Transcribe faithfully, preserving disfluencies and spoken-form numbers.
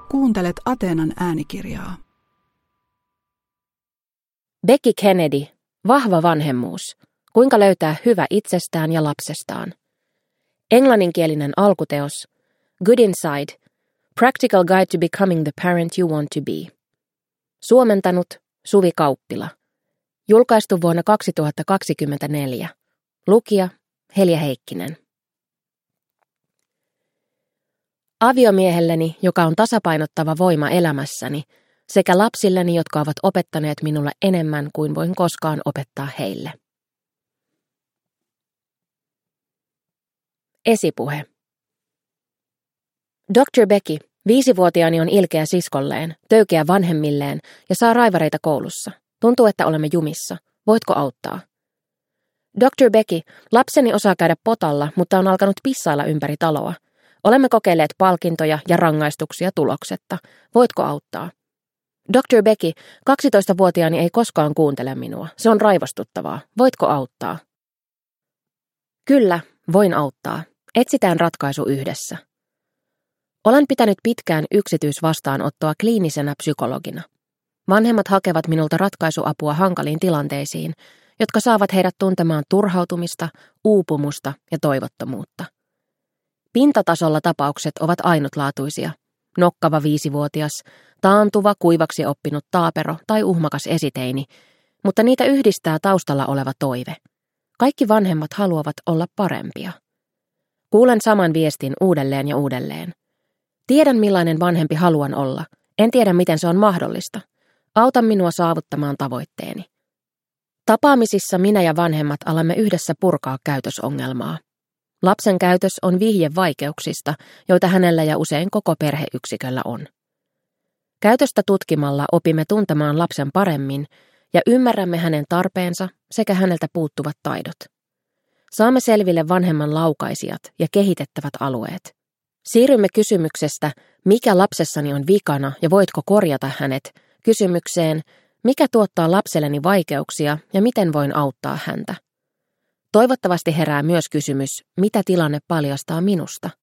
Kuuntelet Ateenan äänikirjaa. Becky Kennedy, vahva vanhemmuus. Kuinka löytää hyvä itsestään ja lapsestaan. Englanninkielinen alkuteos. Good Inside. Practical Guide to Becoming the Parent You Want to Be. Suomentanut Suvi Kauppila. Julkaistu vuonna kaksituhattakaksikymmentäneljä. Lukija Helja Heikkinen. Aviomiehelleni, joka on tasapainottava voima elämässäni, sekä lapsilleni, jotka ovat opettaneet minulle enemmän kuin voin koskaan opettaa heille. Esipuhe. doktor Becky, viisivuotiaani on ilkeä siskolleen, töykeä vanhemmilleen ja saa raivareita koulussa. Tuntuu, että olemme jumissa. Voitko auttaa? doktor Becky, lapseni osaa käydä potalla, mutta on alkanut pissailla ympäri taloa. Olemme kokeilleet palkintoja ja rangaistuksia tuloksetta. Voitko auttaa? doktor Becky, kaksitoistavuotiaani ei koskaan kuuntele minua. Se on raivostuttavaa. Voitko auttaa? Kyllä, voin auttaa. Etsitään ratkaisu yhdessä. Olen pitänyt pitkään yksityisvastaanottoa kliinisenä psykologina. Vanhemmat hakevat minulta ratkaisuapua hankaliin tilanteisiin, jotka saavat heidät tuntemaan turhautumista, uupumusta ja toivottomuutta. Pintatasolla tapaukset ovat ainutlaatuisia. Nokkava viisivuotias, taantuva, kuivaksi oppinut taapero tai uhmakas esiteini, mutta niitä yhdistää taustalla oleva toive. Kaikki vanhemmat haluavat olla parempia. Kuulen saman viestin uudelleen ja uudelleen. Tiedän, millainen vanhempi haluan olla. En tiedä, miten se on mahdollista. Auta minua saavuttamaan tavoitteeni. Tapaamisissa minä ja vanhemmat alamme yhdessä purkaa käytösongelmaa. Lapsen käytös on vihje vaikeuksista, joita hänellä ja usein koko perheyksiköllä on. Käytöstä tutkimalla opimme tuntemaan lapsen paremmin ja ymmärrämme hänen tarpeensa sekä häneltä puuttuvat taidot. Saamme selville vanhemman laukaisijat ja kehitettävät alueet. Siirrymme kysymyksestä, mikä lapsessani on vikana ja voitko korjata hänet, kysymykseen, mikä tuottaa lapselleni vaikeuksia ja miten voin auttaa häntä. Toivottavasti herää myös kysymys, mitä tilanne paljastaa minusta.